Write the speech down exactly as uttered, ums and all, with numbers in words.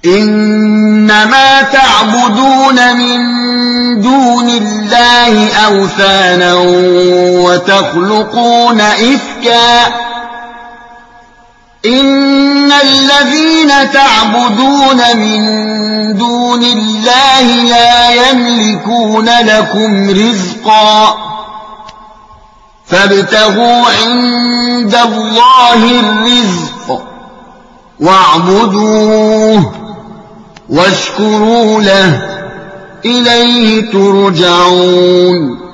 إنما تعبدون من دون الله أوثانا وتخلقون إفكا إن الذين تعبدون من دون الله لا يملكون لكم رزقا فابتغوا عند الله الرزق واعبدوه واشكروا له إليه ترجعون